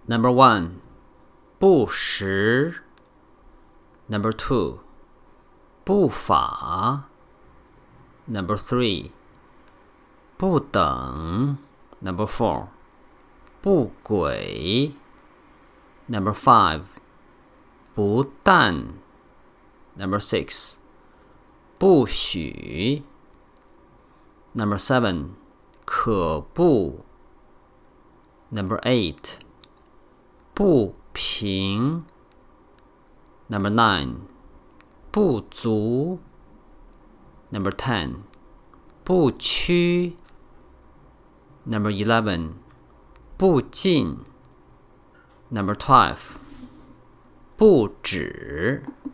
Number 1. 不实 Number 2. 不法 Number 3. 不等 Number 4. 不轨 Number 5. 不但 Number 6. 不许 Number 7. 可不 Number 8. 不平 Number 9. 不足 Number 10. 不屈 Number 11. 不进 Number 12. 不止